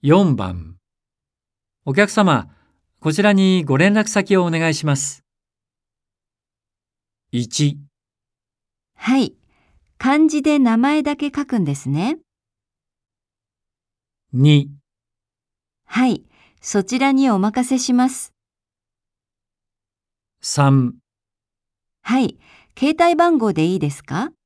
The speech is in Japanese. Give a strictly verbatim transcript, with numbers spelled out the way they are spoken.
よんばん、お客様、こちらにご連絡先をお願いします。いち、 はい。漢字で名前だけ書くんですね。 に、 はい。そちらにお任せします。 さん、 はい。携帯番号でいいですか？